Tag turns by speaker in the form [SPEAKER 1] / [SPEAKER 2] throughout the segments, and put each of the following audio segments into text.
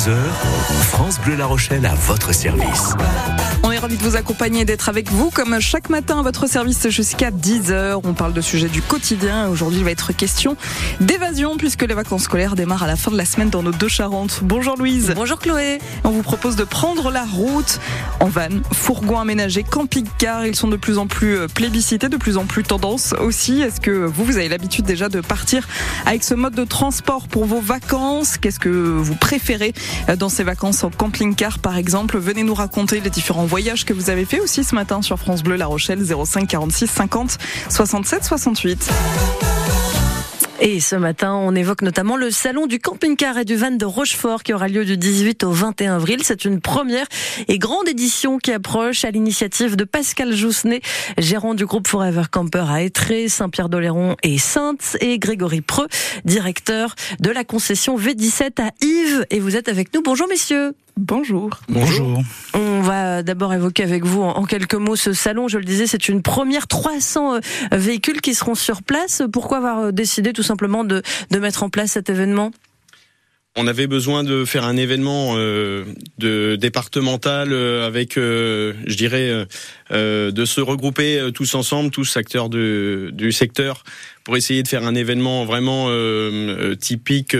[SPEAKER 1] 12h, France Bleu La Rochelle à votre service.
[SPEAKER 2] On est ravis de vous accompagner et d'être avec vous comme chaque matin à votre service jusqu'à 10h. On parle de sujets du quotidien. Aujourd'hui, il va être question d'évasion puisque les vacances scolaires démarrent à la fin de la semaine dans nos deux Charentes. Bonjour Louise.
[SPEAKER 3] Bonjour Chloé.
[SPEAKER 2] On vous propose de prendre la route en van, fourgon aménagé, camping-car. Ils sont de plus en plus plébiscités, de plus en plus tendance aussi. Est-ce que vous avez l'habitude déjà de partir avec ce mode de transport pour vos vacances? Qu'est-ce que vous préférez dans ces vacances en camping-car par exemple? Venez nous raconter les différents voyages que vous avez fait aussi ce matin sur France Bleu La Rochelle 05 46 50 67 68.
[SPEAKER 3] Et ce matin, on évoque notamment le salon du camping-car et du van de Rochefort qui aura lieu du 18 au 21 avril. C'est une première et grande édition qui approche à l'initiative de Pascal Joussenet, gérant du groupe Forever Camper à Étré, Saint-Pierre-d'Oléron et Saintes, et Grégory Preux, directeur de la concession V17 à Yves. Et vous êtes avec nous. Bonjour messieurs.
[SPEAKER 2] Bonjour.
[SPEAKER 4] Bonjour.
[SPEAKER 3] On va d'abord évoquer avec vous en quelques mots ce salon. Je le disais, c'est une première 300 véhicules qui seront sur place. Pourquoi avoir décidé tout simplement de mettre en place cet événement ?
[SPEAKER 5] On avait besoin de faire un événement départemental avec, je dirais, de se regrouper tous ensemble, tous acteurs du secteur, pour essayer de faire un événement vraiment typique.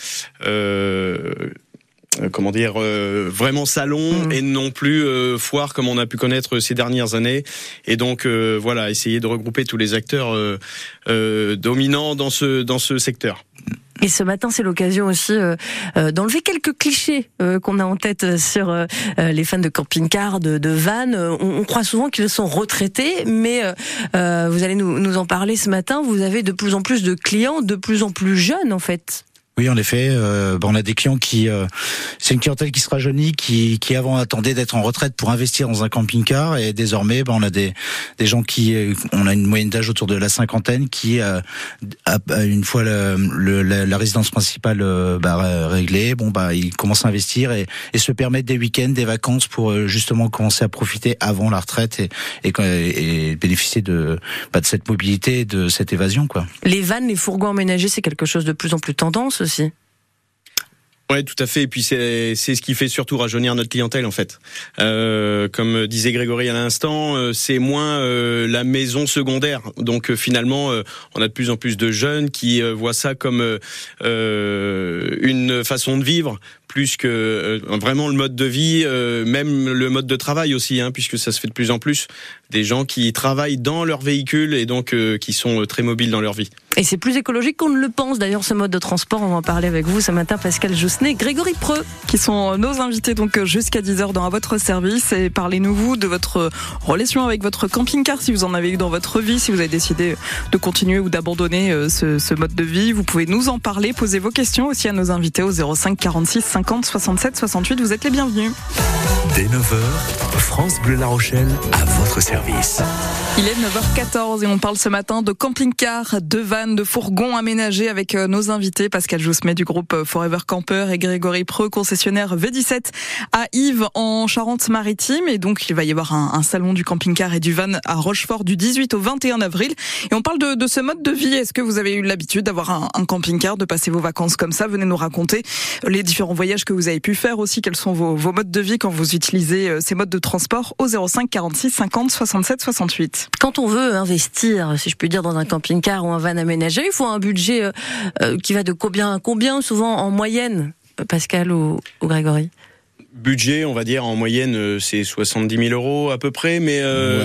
[SPEAKER 5] Vraiment salon et non plus foire comme on a pu connaître ces dernières années. Et donc voilà, essayer de regrouper tous les acteurs dominants dans ce secteur.
[SPEAKER 3] Et ce matin, c'est l'occasion aussi d'enlever quelques clichés qu'on a en tête sur les fans de camping-car, de van. On croit souvent qu'ils sont retraités, mais vous allez nous en parler ce matin. Vous avez de plus en plus de clients, de plus en plus jeunes en fait.
[SPEAKER 4] Oui, en effet, on a des clients qui, c'est une clientèle qui se rajeunit, qui avant attendait d'être en retraite pour investir dans un camping-car, et désormais, on a des gens on a une moyenne d'âge autour de la cinquantaine qui, une fois la résidence principale réglée, ils commencent à investir et se permettent des week-ends, des vacances pour justement commencer à profiter avant la retraite et bénéficier de cette mobilité, de cette évasion, quoi.
[SPEAKER 3] Les vannes, les fourgons aménagés, c'est quelque chose de plus en plus tendance aussi.
[SPEAKER 5] Ouais, tout à fait. Et puis c'est ce qui fait surtout rajeunir notre clientèle en fait. Comme disait Grégory à l'instant, c'est moins la maison secondaire. Donc finalement, on a de plus en plus de jeunes qui voient ça comme une façon de vivre, plus que vraiment le mode de vie, même le mode de travail aussi, puisque ça se fait de plus en plus. Des gens qui travaillent dans leur véhicule et donc qui sont très mobiles dans leur vie.
[SPEAKER 3] Et c'est plus écologique qu'on ne le pense d'ailleurs ce mode de transport. On va en parler avec vous ce matin, Pascal Joussenet, Grégory Preux,
[SPEAKER 2] qui sont nos invités donc jusqu'à 10h dans votre service. Et parlez-nous vous de votre relation avec votre camping-car, si vous en avez eu dans votre vie, si vous avez décidé de continuer ou d'abandonner ce mode de vie. Vous pouvez nous en parler, poser vos questions aussi à nos invités au 05 46 50 67 68. Vous êtes les bienvenus.
[SPEAKER 1] Dès 9h, France Bleu La Rochelle à votre service.
[SPEAKER 2] Il est 9h14 et on parle ce matin de camping-car, de van, de fourgons aménagés avec nos invités Pascal Joussenet du groupe Forever Camper et Grégory Preux, concessionnaire V17 à Yves en Charente-Maritime. Et donc il va y avoir un salon du camping-car et du van à Rochefort du 18 au 21 avril. Et on parle de ce mode de vie. Est-ce que vous avez eu l'habitude d'avoir un camping-car, de passer vos vacances comme ça? Venez nous raconter les différents voyages que vous avez pu faire aussi. Quels sont vos modes de vie quand vous utilisez ces modes de transport au 05 46 50 67 68.
[SPEAKER 3] Quand on veut investir, si je puis dire, dans un camping-car ou un van aménagé, il faut un budget qui va de combien souvent en moyenne, Pascal ou Grégory?
[SPEAKER 5] Budget, on va dire en moyenne, c'est 70 000 euros à peu près, mais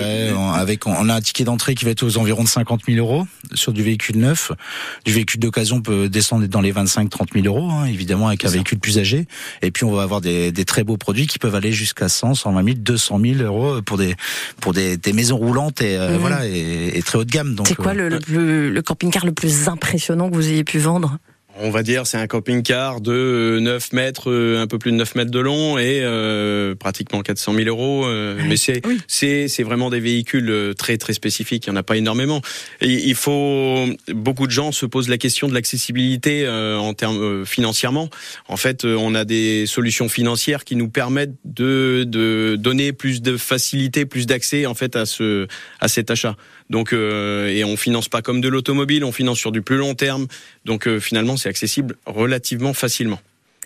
[SPEAKER 4] on a un ticket d'entrée qui va être aux environs de 50 000 euros sur du véhicule neuf. Du véhicule d'occasion peut descendre dans les 25-30 000 euros, évidemment avec un véhicule plus âgé. Et puis on va avoir des très beaux produits qui peuvent aller jusqu'à 100, 120 000, 200 000 euros pour des maisons roulantes et et très haut de gamme. Donc
[SPEAKER 3] c'est quoi le camping-car le plus impressionnant que vous ayez pu vendre?
[SPEAKER 5] On va dire c'est un camping-car de 9 mètres, un peu plus de 9 mètres de long et pratiquement 400 000 euros. Mais c'est vraiment des véhicules très très spécifiques. Il n'y en a pas énormément. Et beaucoup de gens se posent la question de l'accessibilité en termes financièrement. En fait, on a des solutions financières qui nous permettent de donner plus de facilité, plus d'accès en fait à cet achat. Donc et on finance pas comme de l'automobile, on finance sur du plus long terme. Donc finalement, c'est accessible relativement facilement.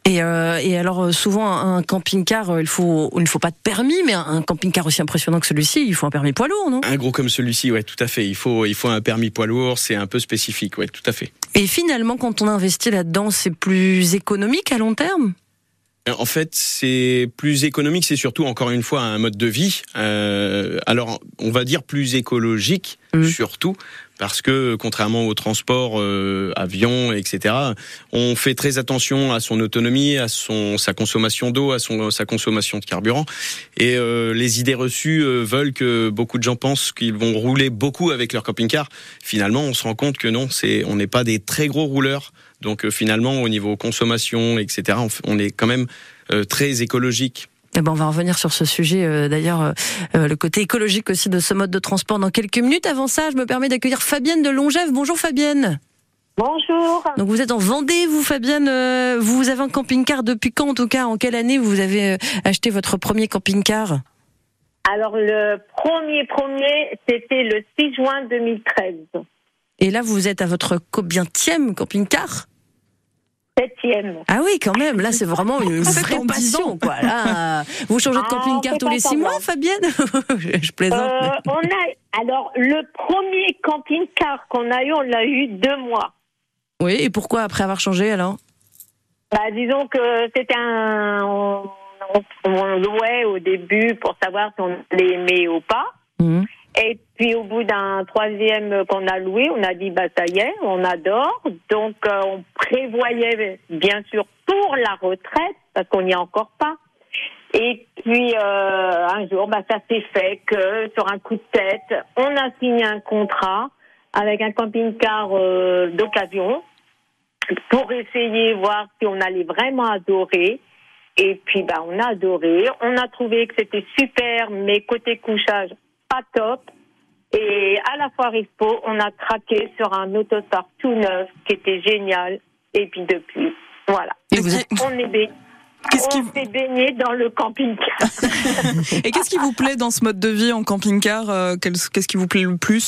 [SPEAKER 3] Et alors souvent un camping-car, il ne faut pas de permis, mais un camping-car aussi impressionnant que celui-ci, il faut un permis poids lourd, non ?
[SPEAKER 5] Un gros comme celui-ci, ouais, tout à fait. Il faut un permis poids lourd, c'est un peu spécifique, ouais, tout à fait.
[SPEAKER 3] Et finalement, quand on investit là-dedans, c'est plus économique à long terme ?
[SPEAKER 5] En fait, c'est plus économique, c'est surtout, encore une fois, un mode de vie. Alors, on va dire plus écologique, surtout, parce que, contrairement au transport, avion, etc., on fait très attention à son autonomie, à sa consommation d'eau, à sa consommation de carburant. Et les idées reçues veulent que beaucoup de gens pensent qu'ils vont rouler beaucoup avec leur camping-car. Finalement, on se rend compte que non, on n'est pas des très gros rouleurs. Donc finalement, au niveau consommation, etc., on est quand même très écologique.
[SPEAKER 3] Eh ben, on va revenir sur ce sujet, d'ailleurs, le côté écologique aussi de ce mode de transport dans quelques minutes. Avant ça, je me permets d'accueillir Fabienne de Longève. Bonjour Fabienne.
[SPEAKER 6] Bonjour.
[SPEAKER 3] Donc vous êtes en Vendée, vous Fabienne. Vous avez un camping-car depuis quand, en tout cas ? En quelle année vous avez acheté votre premier camping-car ?
[SPEAKER 6] Alors le premier, c'était le 6 juin 2013.
[SPEAKER 3] Et là, vous êtes à votre combienième camping-car ?
[SPEAKER 6] 7e.
[SPEAKER 3] Ah oui, quand même. Là, c'est vraiment une vraie passion, quoi. Là, vous changez de camping-car tous les 6 mois, Fabienne ? Je plaisante.
[SPEAKER 6] Alors, le premier camping-car qu'on a eu, on l'a eu 2 mois.
[SPEAKER 3] Oui, et pourquoi après avoir changé, alors ?
[SPEAKER 6] Disons que c'était on louait au début pour savoir si on l'aimait ou pas. Et puis au bout d'un 3e qu'on a loué, on a dit ça y est, on adore. Donc on prévoyait bien sûr pour la retraite parce qu'on n'y est encore pas. Et puis un jour, ça s'est fait que sur un coup de tête, on a signé un contrat avec un camping-car d'occasion pour essayer voir si on allait vraiment adorer. Et puis on a adoré. On a trouvé que c'était super, mais côté couchage, pas top. Et à la Foire Expo, on a craqué sur un autostar tout neuf qui était génial. Et puis depuis, voilà.
[SPEAKER 3] Et
[SPEAKER 6] on s'est baigné dans le camping-car.
[SPEAKER 2] Et qu'est-ce qui vous plaît dans ce mode de vie en camping-car ? Qu'est-ce qui vous plaît le plus ?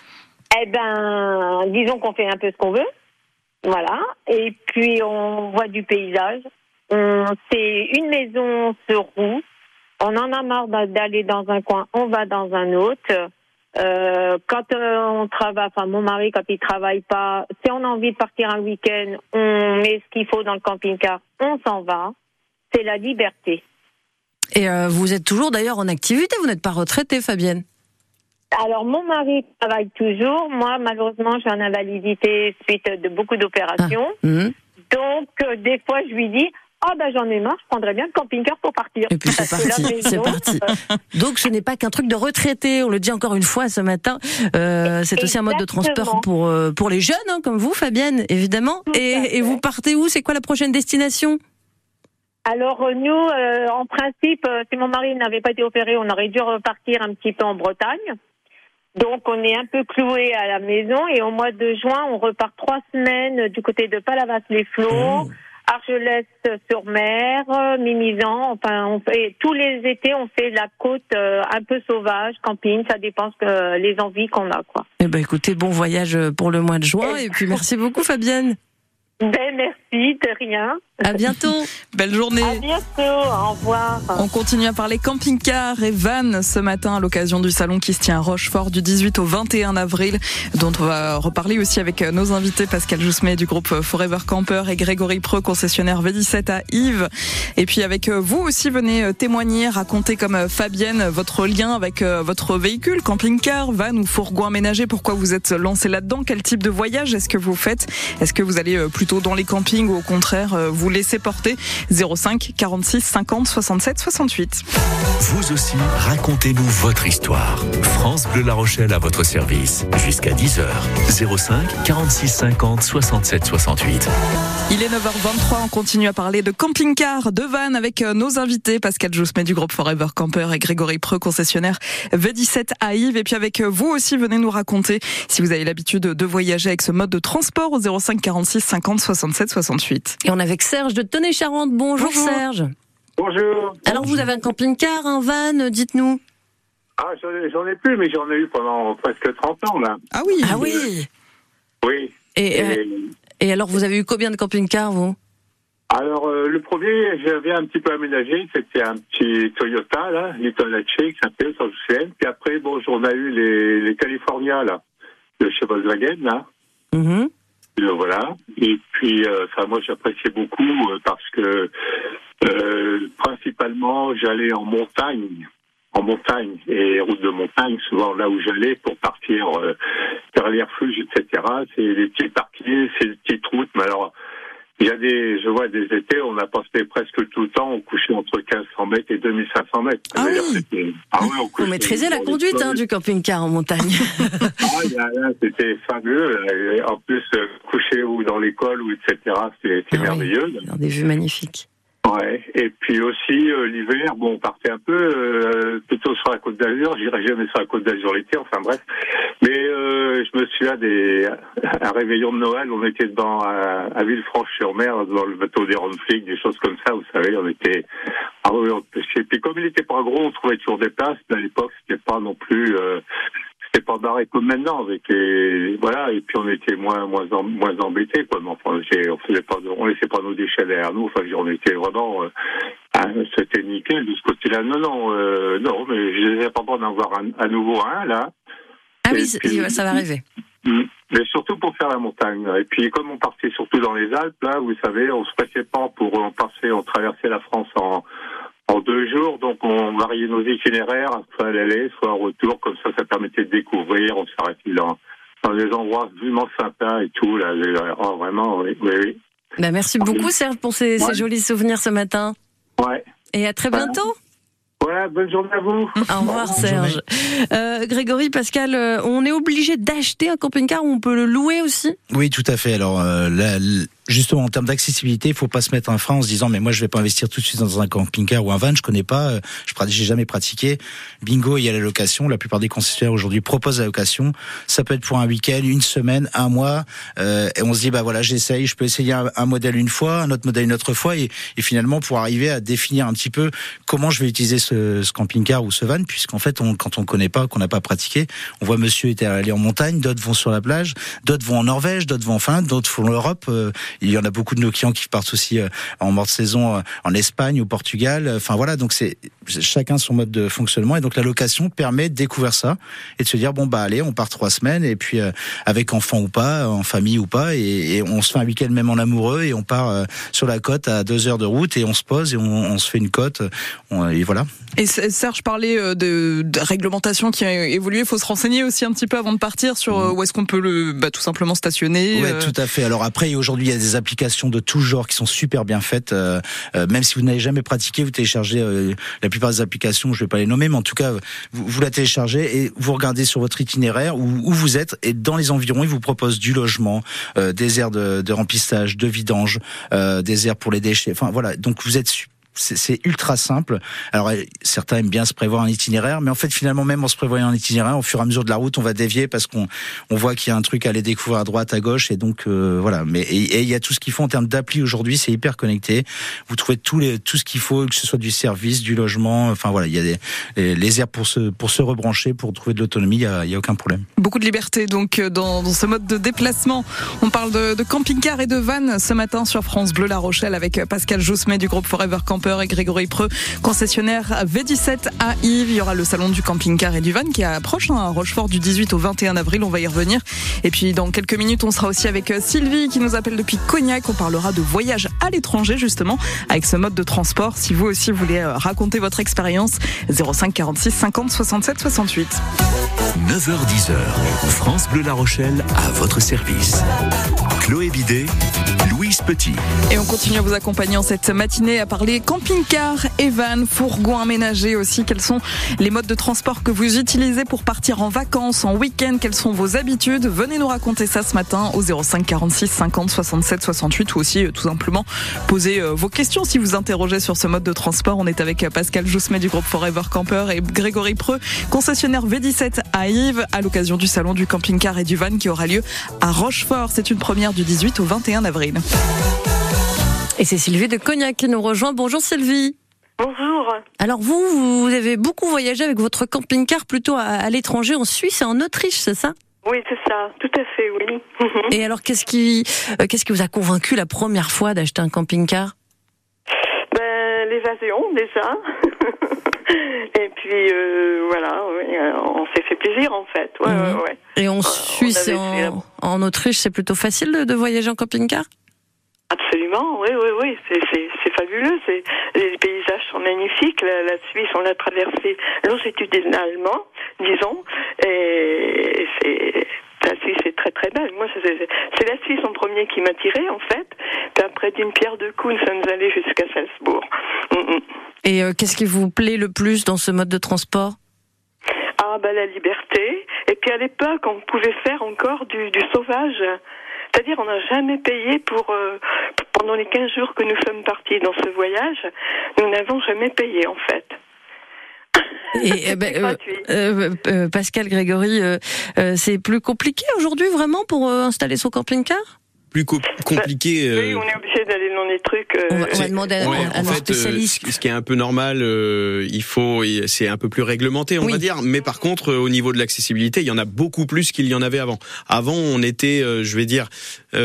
[SPEAKER 6] Disons qu'on fait un peu ce qu'on veut. Voilà. Et puis on voit du paysage. C'est une maison sur roue. On en a marre d'aller dans un coin, on va dans un autre. Quand on travaille, mon mari, quand il travaille pas, si on a envie de partir un week-end, on met ce qu'il faut dans le camping-car, on s'en va. C'est la liberté.
[SPEAKER 3] Et vous êtes toujours d'ailleurs en activité, vous n'êtes pas retraitée, Fabienne ?
[SPEAKER 6] Alors, mon mari travaille toujours. Moi, malheureusement, j'ai une invalidité suite de beaucoup d'opérations. Donc, des fois, je lui dis... j'en ai marre, je prendrais bien le camping-car pour partir.
[SPEAKER 3] Et puis c'est parti. Donc ce n'est pas qu'un truc de retraité, on le dit encore une fois ce matin. C'est aussi un mode de transport pour les jeunes, comme vous, Fabienne, évidemment. Et vous partez où ? C'est quoi la prochaine destination ?
[SPEAKER 6] Alors nous, en principe, si mon mari n'avait pas été opéré, on aurait dû repartir un petit peu en Bretagne. Donc on est un peu cloué à la maison et au mois de juin, on repart 3 semaines du côté de Palavas-les-Flots. Argelès-sur-Mer, Mimizan, on fait tous les étés, on fait la côte un peu sauvage, camping, ça dépend les envies qu'on a, quoi.
[SPEAKER 3] Eh ben écoutez, bon voyage pour le mois de juin et puis merci beaucoup Fabienne.
[SPEAKER 6] Merci, de rien.
[SPEAKER 3] À bientôt.
[SPEAKER 2] Belle journée.
[SPEAKER 6] À bientôt, au revoir.
[SPEAKER 2] On continue à parler camping-car et van ce matin à l'occasion du salon qui se tient à Rochefort du 18 au 21 avril, dont on va reparler aussi avec nos invités Pascal Joussemet du groupe Forever Camper et Grégory Preux, concessionnaire V17 à Yves. Et puis avec vous aussi, venez témoigner, raconter comme Fabienne votre lien avec votre véhicule, camping-car, van ou fourgon aménagé, pourquoi vous êtes lancé là-dedans, quel type de voyage est-ce que vous faites, est-ce que vous allez plutôt dans les campings ou au contraire vous laissez porter. 05 46 50 67 68.
[SPEAKER 1] Vous aussi, racontez-nous votre histoire. France Bleu La Rochelle à votre service. Jusqu'à 10h. 05 46 50 67 68.
[SPEAKER 2] Il est 9h23, on continue à parler de camping-car, de van avec nos invités, Pascal Joussemet du groupe Forever Camper et Grégory Preux, concessionnaire V17 à Yves. Et puis avec vous aussi, venez nous raconter si vous avez l'habitude de voyager avec ce mode de transport au 05 46 50 67 68.
[SPEAKER 3] Et on est avec Serge de Tenay-Charente. Bonjour Serge.
[SPEAKER 7] Bonjour.
[SPEAKER 3] Alors vous avez un camping-car, un van, dites-nous.
[SPEAKER 7] J'en ai plus, mais j'en ai eu pendant presque 30 ans là.
[SPEAKER 2] Ah oui.
[SPEAKER 3] Ah oui.
[SPEAKER 7] Oui.
[SPEAKER 3] Et alors vous avez eu combien de camping-cars vous ?
[SPEAKER 7] Alors, le premier, j'avais un petit peu aménagé, c'était un petit Toyota, là, Little Latche, qui s'appelait, sans souci. Puis après, bon, on a eu les California, là, de chez Volkswagen, là.
[SPEAKER 3] Mm-hmm.
[SPEAKER 7] Voilà. Et puis, moi, j'appréciais beaucoup parce que, principalement, j'allais en montagne, et route de montagne, souvent là où j'allais pour partir vers les refuges, etc. C'est des petits parquets, c'est des petites routes, mais alors, je vois des étés, on a passé presque tout le temps, on couchait entre 1500 mètres et 2500 mètres.
[SPEAKER 3] Ah oui. Vous maîtrisez la conduite du camping-car en montagne.
[SPEAKER 7] C'était fabuleux. En plus, coucher ou dans l'école, ou etc., c'est merveilleux.
[SPEAKER 3] Dans des vues magnifiques.
[SPEAKER 7] Ouais. Et puis aussi, l'hiver, on partait un peu plutôt sur la Côte d'Azur. J'irais jamais sur la Côte d'Azur l'été, enfin bref. Mais je me souviens un réveillon de Noël, on était à Villefranche-sur-Mer, dans le bateau des Ronflics, des choses comme ça, vous savez, on était... Et puis comme il n'était pas gros, on trouvait toujours des places, mais à l'époque, c'était pas non plus... c'était pas barré comme maintenant, et puis on était moins embêtés, quoi. Mais enfin, on laissait pas nos déchets derrière nous, enfin, on était vraiment, c'était nickel de ce côté-là. Non, mais je n'ai pas peur d'en avoir à nouveau un, là.
[SPEAKER 3] Ah oui, ça va arriver.
[SPEAKER 7] Mais surtout pour faire la montagne. Et puis, comme on partait surtout dans les Alpes, là, vous savez, on se pressait pas on traversait la France en 2 jours, donc on variait nos itinéraires, soit à l'aller, soit en retour, comme ça permettait de découvrir, on s'arrêtait dans des endroits vraiment sympas et tout, là, vraiment, oui.
[SPEAKER 3] Merci beaucoup, Serge, pour ces jolis souvenirs ce matin.
[SPEAKER 7] Ouais.
[SPEAKER 3] Et à très bientôt.
[SPEAKER 7] Voilà, bonne journée à vous.
[SPEAKER 3] Au revoir, Serge. Grégory, Pascal, on est obligé d'acheter un camping-car ou on peut le louer aussi ?
[SPEAKER 4] Oui, tout à fait. Alors, justement, en termes d'accessibilité, il faut pas se mettre un frein en se disant mais moi je vais pas investir tout de suite dans un camping-car ou un van, je connais pas, j'ai jamais pratiqué. Bingo, il y a la location. La plupart des concessionnaires aujourd'hui proposent la location. Ça peut être pour un week-end, une semaine, un mois, et on se dit j'essaye, je peux essayer un modèle une fois, un autre modèle une autre fois, et finalement pour arriver à définir un petit peu comment je vais utiliser ce camping-car ou ce van, puisqu'en fait quand on connaît pas, qu'on n'a pas pratiqué, on voit monsieur était allé en montagne, d'autres vont sur la plage, d'autres vont en Norvège, d'autres vont en Finlande, d'autres font l'Europe. Il y en a beaucoup de nos clients qui partent aussi en morte saison en Espagne, au Portugal. Enfin voilà, donc c'est chacun son mode de fonctionnement, et donc la location permet de découvrir ça et de se dire allez, on part 3 semaines, et puis avec enfant ou pas, en famille ou pas, et on se fait un week-end même en amoureux, et on part sur la côte à 2 heures de route, et on se pose et on se fait une côte, et voilà.
[SPEAKER 2] Et Serge parlait de réglementation qui a évolué. Il faut se renseigner aussi un petit peu avant de partir sur où est-ce qu'on peut tout simplement stationner.
[SPEAKER 4] Oui, tout à fait. Alors après, aujourd'hui, il y a des applications de tout genre qui sont super bien faites. Même si vous n'avez jamais pratiqué, vous téléchargez la plupart des applications, je ne vais pas les nommer, mais en tout cas, vous la téléchargez et vous regardez sur votre itinéraire où vous êtes, et dans les environs, ils vous proposent du logement, des aires de remplissage, de vidange, des aires pour les déchets. Enfin voilà, donc vous êtes c'est ultra simple. Alors certains aiment bien se prévoir un itinéraire, mais en fait finalement même en se prévoyant un itinéraire, au fur et à mesure de la route, on va dévier parce qu'on voit qu'il y a un truc à aller découvrir à droite, à gauche, et donc voilà. Mais et il y a tout ce qu'il faut en termes d'appli aujourd'hui, c'est hyper connecté. Vous trouvez tout ce qu'il faut, que ce soit du service, du logement. Enfin voilà, il y a les aires pour se rebrancher, pour trouver de l'autonomie. Il y a aucun problème.
[SPEAKER 2] Beaucoup de liberté donc dans ce mode de déplacement. On parle de camping-car et de van ce matin sur France Bleu La Rochelle avec Pascal Joussemet du groupe Forever Camper et Grégory Preux, concessionnaire V17 à Yves. Il y aura le salon du camping-car et du van qui approche à Rochefort du 18 au 21 avril. On va y revenir. Et puis dans quelques minutes, on sera aussi avec Sylvie qui nous appelle depuis Cognac. On parlera de voyage à l'étranger justement avec ce mode de transport. Si vous aussi voulez raconter votre expérience, 05 46 50 67 68.
[SPEAKER 1] 9h-10h, France Bleu La Rochelle à votre service. Chloé Bidet, Louise Petit.
[SPEAKER 2] Et on continue à vous accompagner en cette matinée à parler camping-car et van, fourgon aménagé aussi. Quels sont les modes de transport que vous utilisez pour partir en vacances, en week-end? Quelles sont vos habitudes? Venez nous raconter ça ce matin au 05 46 50 67 68, ou aussi tout simplement poser vos questions si vous interrogez sur ce mode de transport. On est avec Pascal Joussemet du groupe Forever Camper et Grégory Preux, concessionnaire V17 à Yves, à l'occasion du salon du camping-car et du van qui aura lieu à Rochefort. C'est une première du 18 au 21 avril.
[SPEAKER 3] Et c'est Sylvie de Cognac qui nous rejoint. Bonjour Sylvie.
[SPEAKER 8] Bonjour.
[SPEAKER 3] Alors vous avez beaucoup voyagé avec votre camping-car plutôt à l'étranger, en Suisse et en Autriche, c'est ça?
[SPEAKER 8] Oui, c'est ça, tout à fait, oui.
[SPEAKER 3] Et alors qu'est-ce qui vous a convaincu la première fois d'acheter un camping-car?
[SPEAKER 8] évasion déjà. Et puis voilà, oui, on s'est fait plaisir en fait. Ouais.
[SPEAKER 3] Et en Suisse et en Autriche, c'est plutôt facile de voyager en camping-car ?
[SPEAKER 8] Absolument, oui, c'est fabuleux. Les paysages sont magnifiques. La Suisse, on l'a traversée longitudinalement, disons, et la Suisse est très très belle. Moi, c'est la Suisse en premier qui m'a tiré en fait. Puis après, d'une pierre deux coups, nous sommes allés jusqu'à Salzbourg.
[SPEAKER 3] Et qu'est-ce qui vous plaît le plus dans ce mode de transport ?
[SPEAKER 8] La liberté. Et puis à l'époque, on pouvait faire encore du sauvage. C'est-à-dire, on n'a jamais payé pendant les 15 jours que nous sommes partis dans ce voyage, nous n'avons jamais payé, en fait.
[SPEAKER 3] Et Pascal Grégory, c'est plus compliqué aujourd'hui, vraiment, pour installer son camping-car ?
[SPEAKER 5] Plus compliqué.
[SPEAKER 8] Oui, on est obligé d'aller dans les trucs.
[SPEAKER 3] On va demander à nos spécialistes.
[SPEAKER 5] Ce qui est un peu normal, c'est un peu plus réglementé, on va dire. Mais par contre, au niveau de l'accessibilité, il y en a beaucoup plus qu'il y en avait avant. Avant, on était, je vais dire,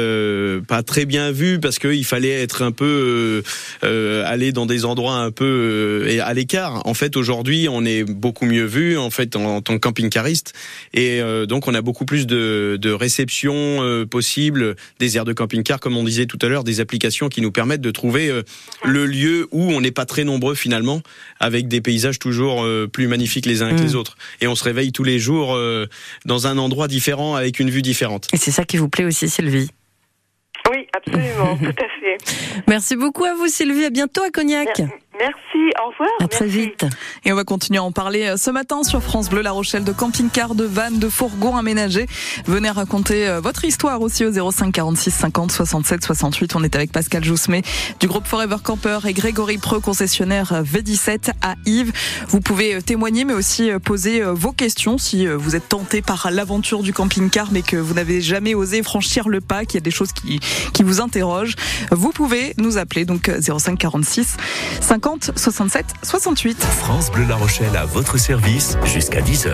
[SPEAKER 5] pas très bien vu parce qu'il fallait être un peu aller dans des endroits un peu à l'écart. En fait, aujourd'hui, on est beaucoup mieux vu en fait en tant que camping-cariste, et donc on a beaucoup plus de réceptions possibles, des aires de camping-car, comme on disait tout à l'heure, des applications qui nous permettent de trouver le lieu où on n'est pas très nombreux finalement, avec des paysages toujours plus magnifiques les uns que les autres. Et on se réveille tous les jours dans un endroit différent, avec une vue différente.
[SPEAKER 3] Et c'est ça qui vous plaît aussi, Sylvie ?
[SPEAKER 8] Oui, absolument, tout à fait.
[SPEAKER 3] Merci beaucoup à vous, Sylvie. À bientôt à Cognac.
[SPEAKER 8] Merci, au revoir.
[SPEAKER 3] À très vite.
[SPEAKER 2] Et on va continuer à en parler ce matin sur France Bleu La Rochelle, de camping-car, de vannes, de fourgons aménagés. Venez raconter votre histoire aussi au 05 46 50 67 68. On est avec Pascal Jousmet du groupe Forever Camper et Grégory Preux, concessionnaire V17 à Yves. Vous pouvez témoigner, mais aussi poser vos questions si vous êtes tenté par l'aventure du camping-car, mais que vous n'avez jamais osé franchir le pas, qu'il y a des choses qui vous interrogent. Vous pouvez nous appeler, donc 05 46 50 67 68.
[SPEAKER 1] France Bleu La Rochelle à votre service jusqu'à 10h.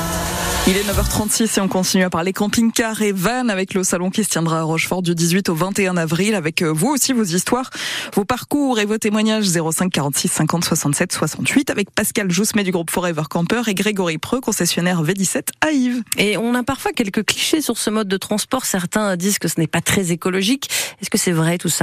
[SPEAKER 2] Il est 9h36 et on continue à parler camping-car et van avec le salon qui se tiendra à Rochefort du 18 au 21 avril, avec vous aussi, vos histoires, vos parcours et vos témoignages. 05 46 50 67 68 avec Pascal Jousmet du groupe Forever Camper et Grégory Preux, concessionnaire V17 à Yves.
[SPEAKER 3] Et on a parfois quelques clichés sur ce mode de transport. Certains disent que ce n'est pas très écologique. Est-ce que c'est vrai tout ça ?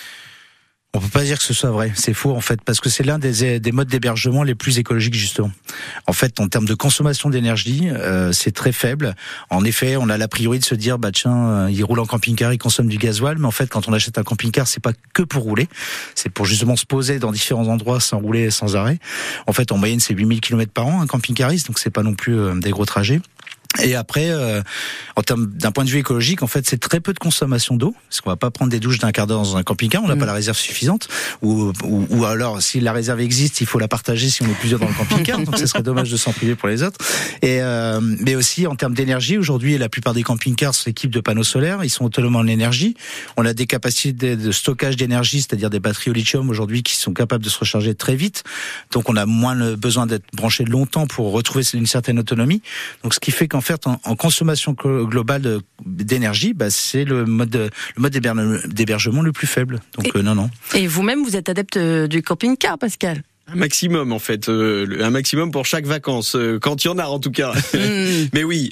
[SPEAKER 4] On peut pas dire que ce soit vrai, c'est faux en fait, parce que c'est l'un des modes d'hébergement les plus écologiques justement. En fait, en termes de consommation d'énergie, c'est très faible. En effet, on a l'a priori de se dire, il roule en camping-car, il consomme du gasoil, mais en fait, quand on achète un camping-car, c'est pas que pour rouler, c'est pour justement se poser dans différents endroits sans rouler sans arrêt. En fait, en moyenne, c'est 8000 km par an un camping-cariste, donc c'est pas non plus des gros trajets. Et après, en termes d'un point de vue écologique, en fait, c'est très peu de consommation d'eau, parce qu'on va pas prendre des douches d'un quart d'heure dans un camping-car, on n'a pas la réserve suffisante, ou alors si la réserve existe, il faut la partager si on est plusieurs dans le camping-car, donc ce serait dommage de s'en priver pour les autres. Et mais aussi en termes d'énergie, aujourd'hui, la plupart des camping-cars s'équipent de panneaux solaires, ils sont autonomes en énergie. On a des capacités de stockage d'énergie, c'est-à-dire des batteries au lithium aujourd'hui qui sont capables de se recharger très vite, donc on a moins besoin d'être branché longtemps pour retrouver une certaine autonomie. Donc ce qui fait qu'en fait, en consommation globale d'énergie, c'est le mode d'hébergement le plus faible. Donc non.
[SPEAKER 3] Et vous-même, vous êtes adepte du camping-car, Pascal ?
[SPEAKER 5] Un maximum en fait, un maximum pour chaque vacances, quand il y en a en tout cas. Mais oui,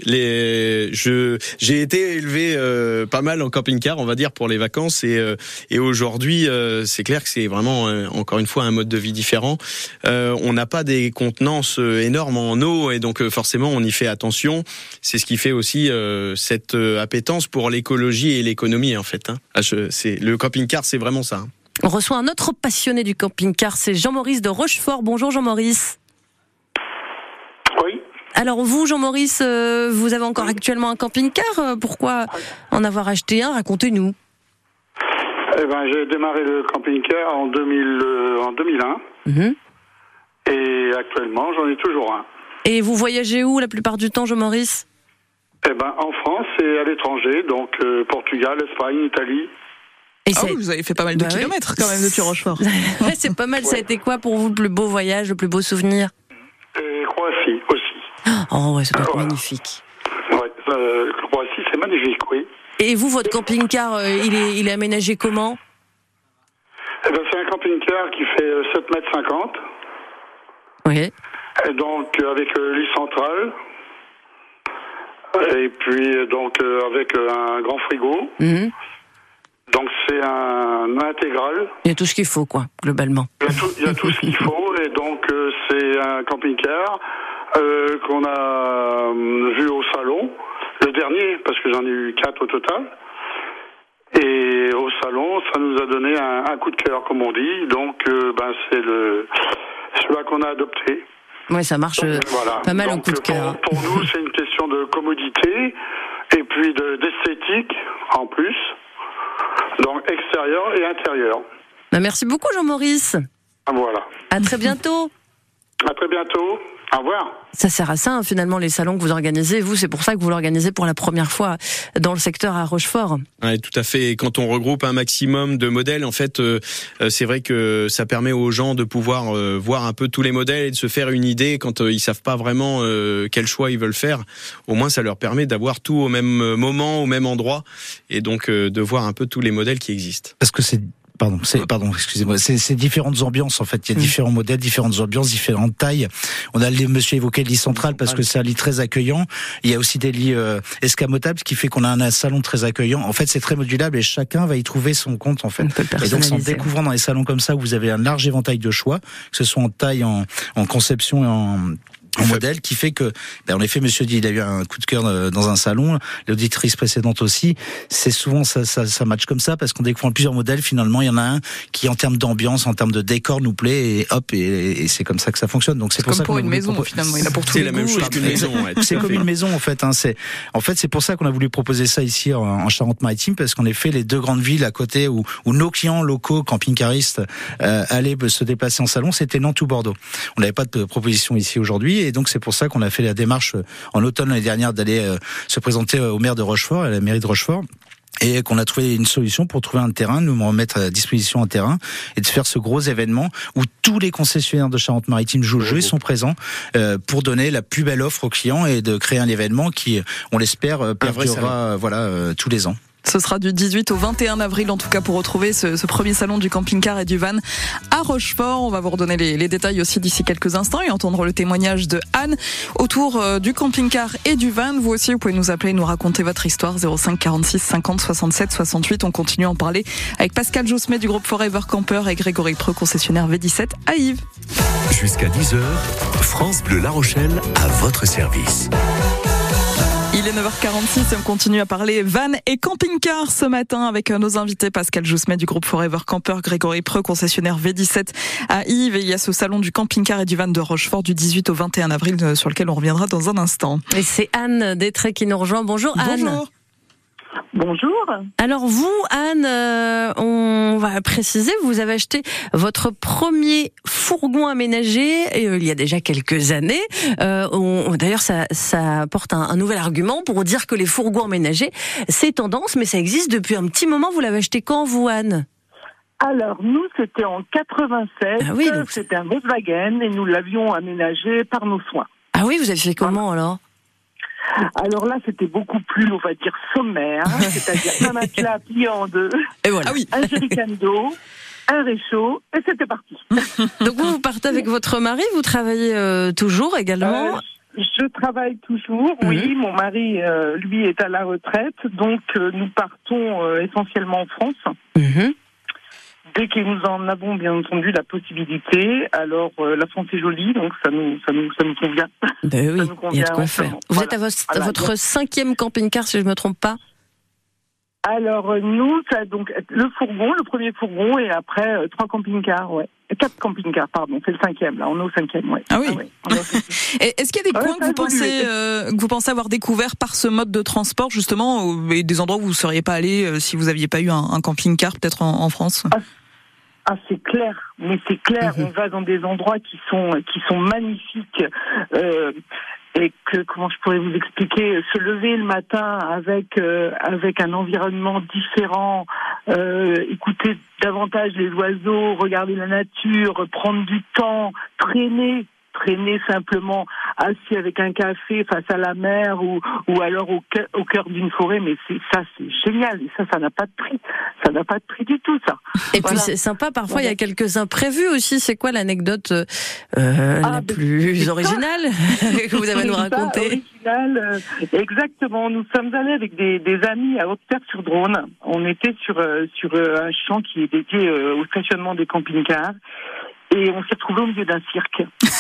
[SPEAKER 5] j'ai été élevé pas mal en camping-car, on va dire, pour les vacances, et aujourd'hui c'est clair que c'est vraiment encore une fois un mode de vie différent. On n'a pas des contenances énormes en eau, et donc forcément on y fait attention. C'est ce qui fait aussi cette appétence pour l'écologie et l'économie en fait. Le camping-car, c'est vraiment ça.
[SPEAKER 3] On reçoit un autre passionné du camping-car, c'est Jean-Maurice de Rochefort. Bonjour Jean-Maurice.
[SPEAKER 9] Oui.
[SPEAKER 3] Alors vous, Jean-Maurice, vous avez encore actuellement un camping-car. Pourquoi en avoir acheté un ? Racontez-nous.
[SPEAKER 9] J'ai démarré le camping-car en 2001. Et actuellement, j'en ai toujours un.
[SPEAKER 3] Et vous voyagez où la plupart du temps, Jean-Maurice ?
[SPEAKER 9] En France et à l'étranger, donc Portugal, Espagne, Italie.
[SPEAKER 2] Vous avez fait pas mal de kilomètres quand même depuis Rochefort.
[SPEAKER 3] C'est pas mal. Ça a été quoi pour vous le plus beau voyage, le plus beau souvenir ?
[SPEAKER 9] Croatie aussi.
[SPEAKER 3] Oh ouais, ça doit être magnifique.
[SPEAKER 9] Ouais, Croatie, c'est magnifique, oui.
[SPEAKER 3] Et vous, votre camping-car, il est aménagé comment ?
[SPEAKER 9] C'est un camping camping-car qui fait 7,50 m.
[SPEAKER 3] Oui.
[SPEAKER 9] Et donc avec lit central. Et puis donc avec un grand frigo.
[SPEAKER 3] Mmh.
[SPEAKER 9] Donc c'est un intégral.
[SPEAKER 3] Il y a tout ce qu'il faut, quoi, globalement.
[SPEAKER 9] Il y a tout ce qu'il faut. Et donc c'est un camping-car qu'on a vu au salon. Le dernier, parce que j'en ai eu 4 au total. Et au salon, ça nous a donné un coup de cœur, comme on dit. Donc, c'est celui-là qu'on a adopté.
[SPEAKER 3] Oui, ça marche voilà. Pas mal au coup de cœur.
[SPEAKER 9] Pour nous, c'est une question de commodité et puis d'esthétique en plus. Donc, extérieur et intérieur.
[SPEAKER 3] Merci beaucoup, Jean-Maurice.
[SPEAKER 9] Voilà.
[SPEAKER 3] À très bientôt.
[SPEAKER 9] À très bientôt. Au revoir.
[SPEAKER 3] Ça sert à ça, finalement, les salons que vous organisez. Vous, c'est pour ça que vous l'organisez pour la première fois dans le secteur à Rochefort.
[SPEAKER 5] Ouais, tout à fait. Et quand on regroupe un maximum de modèles, en fait, c'est vrai que ça permet aux gens de pouvoir voir un peu tous les modèles et de se faire une idée quand ils savent pas vraiment quel choix ils veulent faire. Au moins, ça leur permet d'avoir tout au même moment, au même endroit, et donc de voir un peu tous les modèles qui existent.
[SPEAKER 4] Parce que excusez-moi, c'est différentes ambiances en fait. Il y a différents modèles, différentes ambiances, différentes tailles. On a monsieur évoqué le lit central parce que c'est un lit très accueillant. Il y a aussi des lits escamotables, ce qui fait qu'on a un salon très accueillant. En fait, c'est très modulable et chacun va y trouver son compte en fait. Et donc, en découvrant dans les salons comme ça, vous avez un large éventail de choix, que ce soit en taille, en conception et en modèle, qui fait que, en effet, monsieur dit, il a eu un coup de cœur dans un salon, l'auditrice précédente aussi, c'est souvent ça match comme ça, parce qu'on découvre plusieurs modèles, finalement, il y en a un qui, en termes d'ambiance, en termes de décor, nous plaît, et hop, et c'est comme ça que ça fonctionne. Donc, c'est pour
[SPEAKER 2] comme
[SPEAKER 4] ça
[SPEAKER 2] pour une maison, finalement, il y en a pour tous les goûts.
[SPEAKER 5] C'est la même chose qu'une maison, ouais.
[SPEAKER 4] C'est comme une maison, en fait, c'est pour ça qu'on a voulu proposer ça ici, en Charente-Maritime, parce qu'en effet, les deux grandes villes à côté où nos clients locaux, camping-caristes, allaient se déplacer en salon, c'était Nantes ou Bordeaux. On n'avait pas de proposition ici aujourd'hui, et donc c'est pour ça qu'on a fait la démarche en automne l'année dernière d'aller se présenter au maire de Rochefort, à la mairie de Rochefort, et qu'on a trouvé une solution pour trouver un terrain, nous remettre à disposition un terrain et de faire ce gros événement où tous les concessionnaires de Charente-Maritime jouent le jeu et sont présents pour donner la plus belle offre aux clients et de créer un événement qui, on l'espère, perdurera tous les ans.
[SPEAKER 2] Ce sera du 18 au 21 avril, en tout cas, pour retrouver ce premier salon du camping-car et du van à Rochefort. On va vous redonner les détails aussi d'ici quelques instants et entendre le témoignage de Anne autour du camping-car et du van. Vous aussi, vous pouvez nous appeler et nous raconter votre histoire. 05 46 50 67 68. On continue à en parler avec Pascal Jousmet du groupe Forever Camper et Grégory Preux, concessionnaire V17 à Yves.
[SPEAKER 1] Jusqu'à 10h, France Bleu La Rochelle à votre service.
[SPEAKER 2] Il est 9h46 et on continue à parler van et camping-car ce matin avec nos invités Pascal Jousmet du groupe Forever Camper, Grégory Preux, concessionnaire V17 à Yves, et il y a ce salon du camping-car et du van de Rochefort du 18 au 21 avril sur lequel on reviendra dans un instant.
[SPEAKER 3] Et c'est Anne Détré qui nous rejoint. Bonjour Anne.
[SPEAKER 2] Bonjour.
[SPEAKER 6] Bonjour.
[SPEAKER 3] Alors vous, Anne, on va préciser, vous avez acheté votre premier fourgon aménagé il y a déjà quelques années. D'ailleurs, ça apporte un nouvel argument pour dire que les fourgons aménagés, c'est tendance, mais ça existe depuis un petit moment. Vous l'avez acheté quand, vous, Anne ?
[SPEAKER 10] Alors, nous, c'était en 87.
[SPEAKER 3] Ah oui, donc...
[SPEAKER 10] C'était un Volkswagen et nous l'avions aménagé par nos soins.
[SPEAKER 3] Ah oui, vous avez fait comment alors ?
[SPEAKER 10] Alors là, c'était beaucoup plus, on va dire, sommaire, c'est-à-dire un matelas plié en deux,
[SPEAKER 3] et voilà.
[SPEAKER 10] Un jerrycan d'eau, un réchaud, et c'était parti.
[SPEAKER 3] Donc vous partez avec votre mari, vous travaillez toujours également
[SPEAKER 10] Je travaille toujours, oui. Mon mari, lui, est à la retraite, donc nous partons essentiellement en France. Dès que nous en avons bien entendu la possibilité, alors la France est jolie, donc ça nous convient.
[SPEAKER 3] Ben oui, il y a de quoi faire. Vous
[SPEAKER 10] êtes
[SPEAKER 3] à votre 5e camping-car, si je ne me trompe pas.
[SPEAKER 10] Alors nous, ça donc le premier fourgon, et après 3 camping-cars, 4 camping-cars, pardon, c'est le 5e, là, on est au 5e, ouais.
[SPEAKER 2] Ah oui. Et est-ce qu'il y a des coins que vous pensez avoir découvert par ce mode de transport, justement, et des endroits où vous ne seriez pas allé si vous n'aviez pas eu un camping-car, peut-être en France ?
[SPEAKER 10] Ah, c'est clair, mais c'est clair, on va dans des endroits qui sont magnifiques, et que, comment je pourrais vous expliquer, se lever le matin avec un environnement différent, écouter davantage les oiseaux, regarder la nature, prendre du temps, traîner simplement assis avec un café face à la mer ou alors au cœur d'une forêt. Mais c'est génial. Et ça n'a pas de prix. Ça n'a pas de prix du tout, ça.
[SPEAKER 3] Et puis c'est sympa, parfois il y a quelques imprévus aussi. C'est quoi l'anecdote la plus originale que vous avez à nous raconter?
[SPEAKER 10] Exactement. Nous sommes allés avec des amis à Haute-Terre-sur-Dronne. On était sur un champ qui est dédié au stationnement des camping-cars. Et on s'est retrouvé au milieu d'un cirque.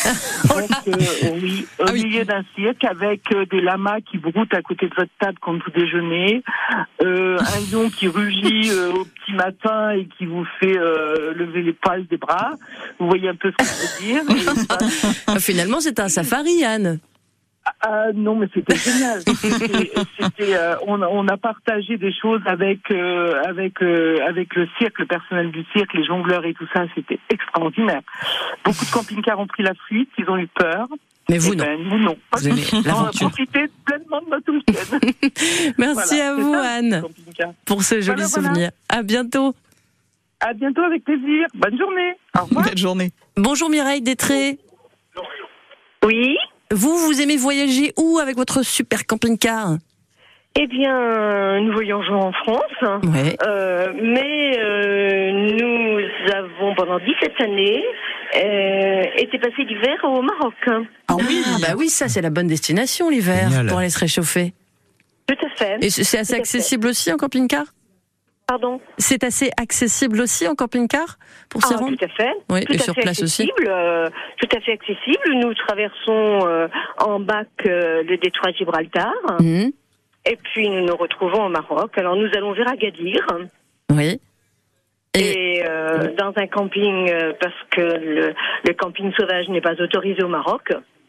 [SPEAKER 10] Donc, milieu d'un cirque avec des lamas qui broutent à côté de votre table quand vous déjeunez, un lion qui rugit au petit matin et qui vous fait lever les poils des bras. Vous voyez un peu ce que je veux dire.
[SPEAKER 3] Finalement, c'est un safari, Anne.
[SPEAKER 10] Non, mais c'était génial. On a partagé des choses avec le cirque, le personnel du cirque, les jongleurs et tout ça. C'était extraordinaire. Beaucoup de camping-cars ont pris la fuite, ils ont eu peur.
[SPEAKER 3] Mais vous, non.
[SPEAKER 10] Nous, non.
[SPEAKER 3] Vous aimez l'aventure.
[SPEAKER 10] On a profité pleinement de notre week-end.
[SPEAKER 3] Merci à vous, Anne, pour ce joli souvenir. À bientôt.
[SPEAKER 10] À bientôt, avec plaisir. Bonne journée. Au revoir.
[SPEAKER 2] Bonne journée.
[SPEAKER 3] Bonjour Mireille Détré.
[SPEAKER 6] Oui.
[SPEAKER 3] Vous aimez voyager où avec votre super camping-car?
[SPEAKER 6] Eh bien, nous voyageons en France,
[SPEAKER 3] ouais.
[SPEAKER 6] Mais nous avons pendant 17 années été passé l'hiver au Maroc.
[SPEAKER 3] Ah oui, bah oui, ça c'est la bonne destination l'hiver. Génial. Pour aller se réchauffer.
[SPEAKER 6] Tout à fait.
[SPEAKER 3] Et c'est assez accessible aussi en camping-car?
[SPEAKER 6] Pardon?
[SPEAKER 3] C'est assez accessible aussi en camping-car pour s'y rendre?
[SPEAKER 6] Tout à fait.
[SPEAKER 3] Oui,
[SPEAKER 6] tout
[SPEAKER 3] et
[SPEAKER 6] à
[SPEAKER 3] sur
[SPEAKER 6] fait
[SPEAKER 3] place aussi.
[SPEAKER 6] Tout à fait accessible. Nous traversons en bac le détroit de Gibraltar.
[SPEAKER 3] Mmh.
[SPEAKER 6] Et puis nous nous retrouvons au Maroc. Alors nous allons vers Agadir.
[SPEAKER 3] Oui.
[SPEAKER 6] Et dans un camping, parce que le camping sauvage n'est pas autorisé au Maroc.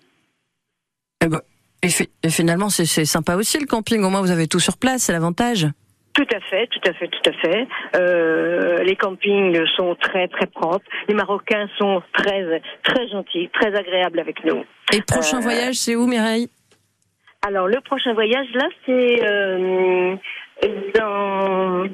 [SPEAKER 3] Et finalement, c'est sympa aussi le camping. Au moins, vous avez tout sur place, c'est l'avantage.
[SPEAKER 6] Tout à fait. Les campings sont très très propres. Les Marocains sont très très gentils, très agréables avec nous.
[SPEAKER 3] Et prochain voyage, c'est où, Mireille?
[SPEAKER 6] Alors le prochain voyage là, c'est dans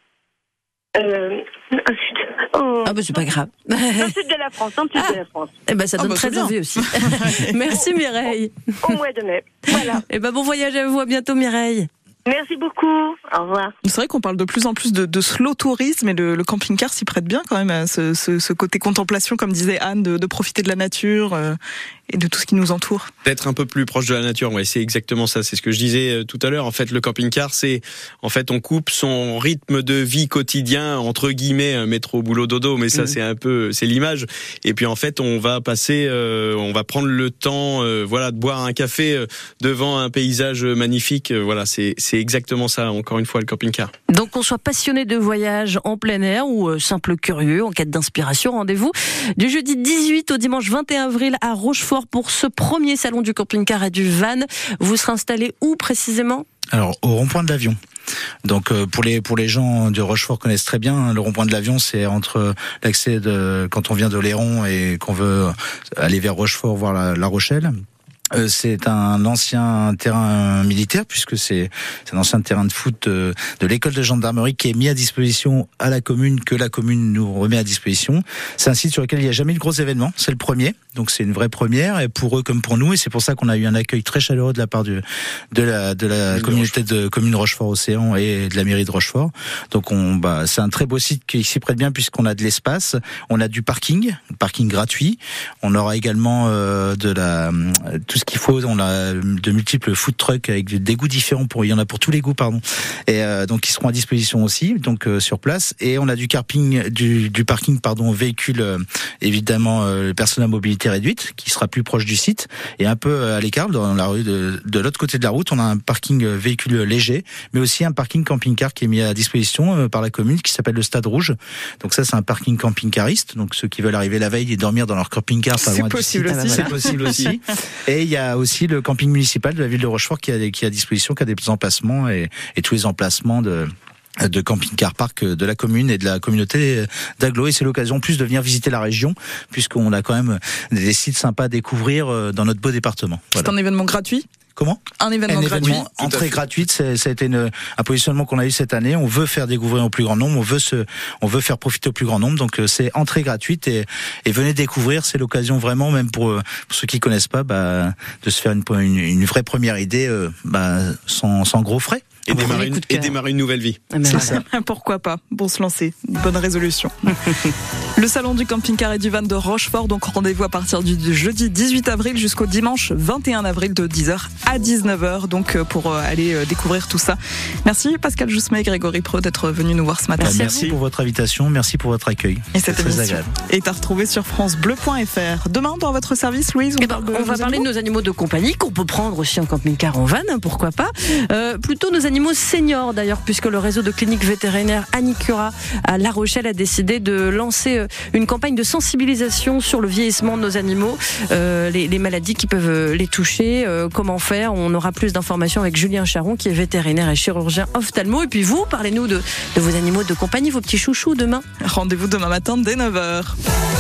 [SPEAKER 3] ah bah c'est pas grave.
[SPEAKER 6] Dans le sud de la France, de la France.
[SPEAKER 3] Eh ben ça donne très envie aussi. Merci Mireille.
[SPEAKER 6] Au mois de mai. Voilà.
[SPEAKER 3] Eh ben bon voyage à vous, à bientôt Mireille.
[SPEAKER 6] Merci beaucoup. Au revoir.
[SPEAKER 2] C'est vrai qu'on parle de plus en plus de slow tourisme et le camping-car s'y prête bien quand même à ce côté contemplation, comme disait Anne, de profiter de la nature et de tout ce qui nous entoure.
[SPEAKER 5] D'être un peu plus proche de la nature, ouais, c'est exactement ça. C'est ce que je disais tout à l'heure. En fait, le camping-car, on coupe son rythme de vie quotidien, entre guillemets, métro, boulot, dodo, mais ça, c'est l'image. Et puis, en fait, on va prendre le temps, de boire un café devant un paysage magnifique. Voilà, c'est exactement ça, encore une fois, le camping-car.
[SPEAKER 3] Donc, qu'on soit passionné de voyage en plein air ou simple curieux, en quête d'inspiration, rendez-vous du jeudi 18 au dimanche 21 avril à Rochefort pour ce premier salon du camping-car et du van. Vous serez installé où précisément?
[SPEAKER 4] Alors, au rond-point de l'Avion. Donc pour les gens de Rochefort connaissent très bien, le rond-point de l'Avion, c'est entre l'accès quand on vient de Léron et qu'on veut aller vers Rochefort, voir la Rochelle. C'est un ancien terrain militaire, puisque c'est un ancien terrain de foot de l'école de gendarmerie qui est mis à disposition à la commune, que la commune nous remet à disposition. C'est un site sur lequel il n'y a jamais eu de gros événements, c'est le premier, donc c'est une vraie première, et pour eux comme pour nous, et c'est pour ça qu'on a eu un accueil très chaleureux de la part de la communauté de communes Rochefort-Océan et de la mairie de Rochefort. Donc c'est un très beau site qui s'y prête bien, puisqu'on a de l'espace, on a du parking gratuit, on aura également tout ce qu'il faut, on a de multiples food trucks avec des goûts différents, il y en a pour tous les goûts, et donc ils seront à disposition aussi, donc sur place, et on a du parking véhicule, évidemment personnes à mobilité réduite, qui sera plus proche du site, et un peu à l'écart, dans la rue de l'autre côté de la route, on a un parking véhicule léger, mais aussi un parking camping-car qui est mis à disposition par la commune, qui s'appelle le Stade Rouge. Donc ça, c'est un parking camping-cariste, donc ceux qui veulent arriver la veille et dormir dans leur camping-car,
[SPEAKER 2] c'est possible aussi.
[SPEAKER 4] C'est possible aussi. Et il y a aussi le camping municipal de la ville de Rochefort qui a à disposition, qui a des emplacements et tous les emplacements de camping-car park de la commune et de la communauté d'Aglo, et c'est l'occasion plus de venir visiter la région, puisqu'on a quand même des sites sympas à découvrir dans notre beau département.
[SPEAKER 2] Voilà. C'est un événement gratuit?
[SPEAKER 4] Comment ?
[SPEAKER 2] Un événement gratuit.
[SPEAKER 4] Entrée gratuite, ça a été un positionnement qu'on a eu cette année. On veut faire découvrir au plus grand nombre, on veut faire profiter au plus grand nombre. Donc c'est entrée gratuite et venez découvrir. C'est l'occasion vraiment, même pour ceux qui connaissent pas, de se faire une vraie première idée, sans gros frais.
[SPEAKER 5] Et démarrer une nouvelle vie.
[SPEAKER 2] C'est ça. Pourquoi pas ? Bon, se lancer. Bonne résolution. Le salon du camping-car et du van de Rochefort, donc rendez-vous à partir du jeudi 18 avril jusqu'au dimanche 21 avril de 10h à 19h, donc pour aller découvrir tout ça. Merci Pascal Joussemet et Grégory Preux d'être venus nous voir ce matin.
[SPEAKER 4] Merci pour votre invitation, merci pour votre accueil.
[SPEAKER 2] Et cette émission est à retrouver sur francebleu.fr. Demain, dans votre service, Louise,
[SPEAKER 3] on va parler de nos animaux de compagnie qu'on peut prendre aussi en camping-car en van, pourquoi pas. Plutôt nos animaux seniors d'ailleurs, puisque le réseau de cliniques vétérinaires Anicura à La Rochelle a décidé de lancer une campagne de sensibilisation sur le vieillissement de nos animaux, les maladies qui peuvent les toucher, comment faire. On aura plus d'informations avec Julien Charon qui est vétérinaire et chirurgien ophtalmo. Et puis vous, parlez-nous de vos animaux de compagnie, vos petits chouchous demain.
[SPEAKER 2] Rendez-vous demain matin dès 9h.